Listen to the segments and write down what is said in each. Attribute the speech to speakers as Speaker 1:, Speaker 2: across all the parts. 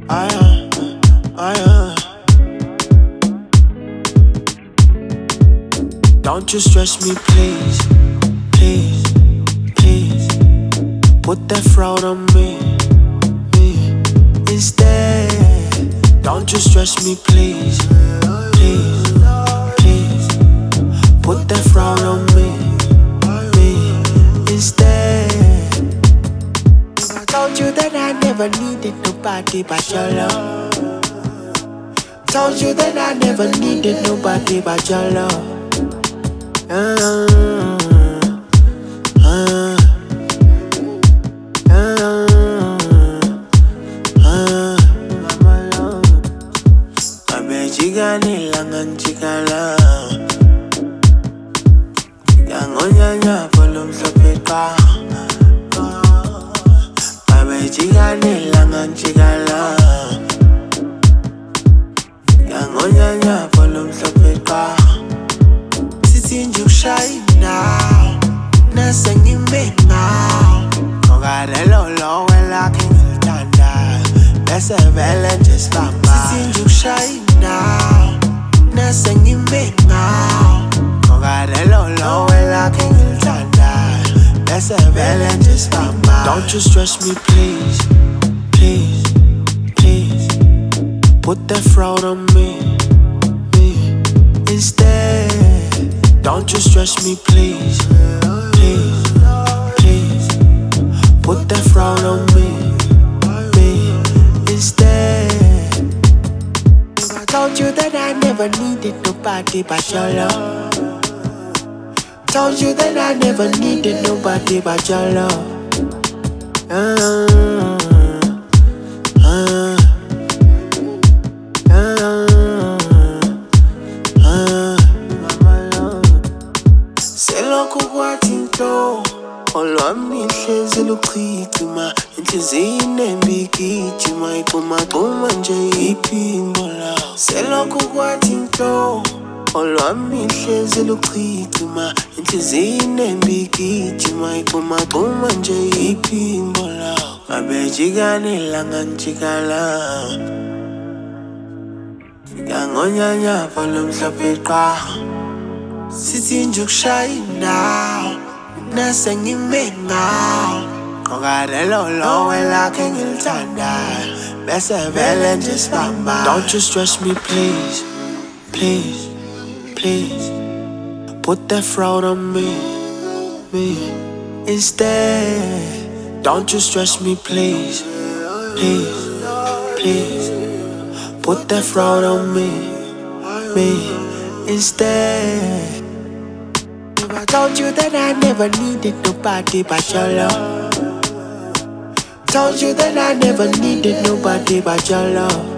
Speaker 1: I Don't you stress me, please, please, please. Put that fraud on me instead. Don't you stress me, please, please, please. Put that fraud on me instead. I told you that I never needed nobody but your love. Told you that I never needed nobody but your love. Abejigani langan chikala Yangonyanya volum sopeka Abejigani langan chikala Yangonyanya volum sopeka Sinju shy now, nothing in me now. Kogarelo low and locking the tanda. That's a villain just bamba. Sinju shy now, nothing in me now. Kogarelo low and locking the tanda. That's a villain just bamba. Don't you stress me, please, please, please. Put that fraud on me instead. Don't you stress me, please, please, please. Put that fraud on me instead. I told you that I never needed nobody but your love. Told you that I never needed nobody but your love. Selokukwatinto olwami hlezi luchithima inhliziyini embikijima iquma nje iphimbo lawo. Selokukwatinto olwami hlezi luchithima inhliziyini embikijima iquma nje iphimbo lawo. Abejigani langan chikala Fika ngonyanya volum sopeka Sinju shy now, nothing in me now. Kogarelo low and locking the tanda. That's a villain just bamba. Don't you stress me, please, please, please. Put that fraud on me instead. Don't you stress me, please, please, please. Put that fraud on me instead. I told you that I never needed nobody but your love. Told you that I never needed nobody but your love.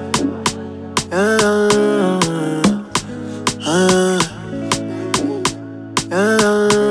Speaker 1: Uh, uh, uh, uh.